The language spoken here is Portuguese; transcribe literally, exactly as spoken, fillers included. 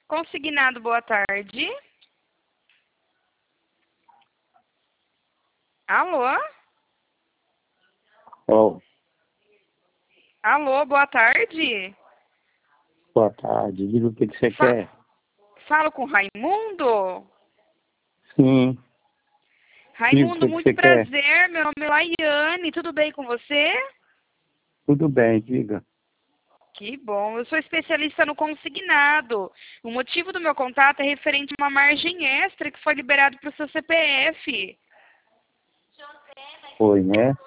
Consignado, boa tarde. Alô? Oh, Alô, boa tarde. boa tarde. Diga o que, que você Fa quer. Falo com Raimundo? Sim. Diga o Raimundo, que, que muito você quer. prazer. Meu nome é Laiane. Tudo bem com você? Tudo bem, diga. Que bom. Eu sou especialista no consignado. O motivo do meu contato é referente a uma margem extra que foi liberado para o seu C P F. Foi, né?